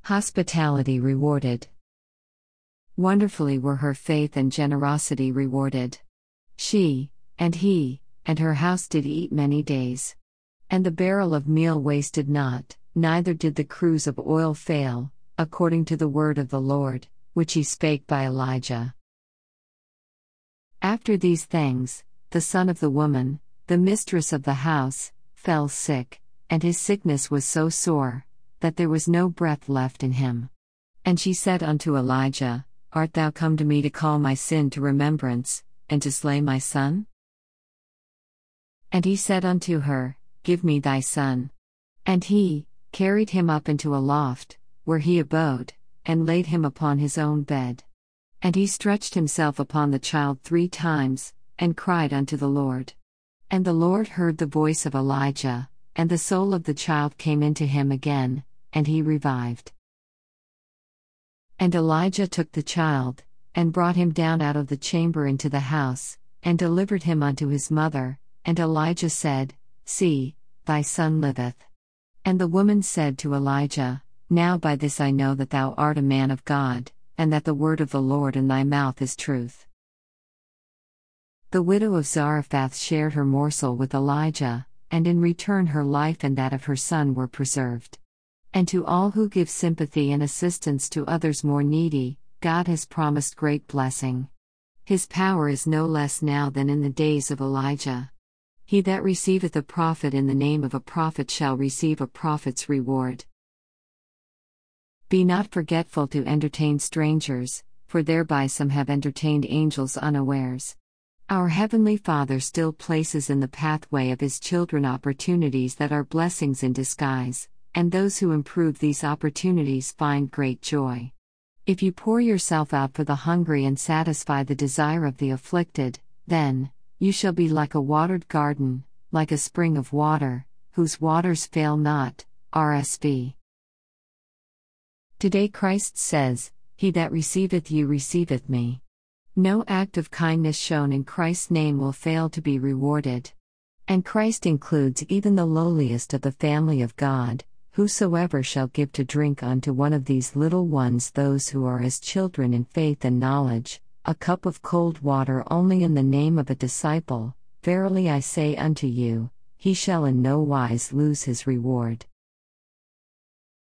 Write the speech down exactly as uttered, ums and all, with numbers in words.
Hospitality rewarded. Wonderfully were her faith and generosity rewarded. She, and he, and her house did eat many days. And the barrel of meal wasted not, neither did the cruse of oil fail, according to the word of the Lord, which he spake by Elijah. After these things, the son of the woman, the mistress of the house, fell sick, and his sickness was so sore, that there was no breath left in him. And she said unto Elijah, Art thou come to me to call my sin to remembrance, and to slay my son? And he said unto her, Give me thy son. And he carried him up into a loft, where he abode, and laid him upon his own bed. And he stretched himself upon the child three times, and cried unto the Lord. And the Lord heard the voice of Elijah, and the soul of the child came into him again, and he revived. And Elijah took the child, and brought him down out of the chamber into the house, and delivered him unto his mother, and Elijah said, See, thy son liveth. And the woman said to Elijah, Now by this I know that thou art a man of God, and that the word of the Lord in thy mouth is truth. The widow of Zarephath shared her morsel with Elijah, and in return her life and that of her son were preserved. And to all who give sympathy and assistance to others more needy, God has promised great blessing. His power is no less now than in the days of Elijah. He that receiveth a prophet in the name of a prophet shall receive a prophet's reward. Be not forgetful to entertain strangers, for thereby some have entertained angels unawares. Our Heavenly Father still places in the pathway of His children opportunities that are blessings in disguise, and those who improve these opportunities find great joy. If you pour yourself out for the hungry and satisfy the desire of the afflicted, then you shall be like a watered garden, like a spring of water, whose waters fail not. R S V. Today Christ says, He that receiveth you receiveth me. No act of kindness shown in Christ's name will fail to be rewarded. And Christ includes even the lowliest of the family of God. Whosoever shall give to drink unto one of these little ones, those who are as children in faith and knowledge, a cup of cold water only in the name of a disciple, verily I say unto you, he shall in no wise lose his reward.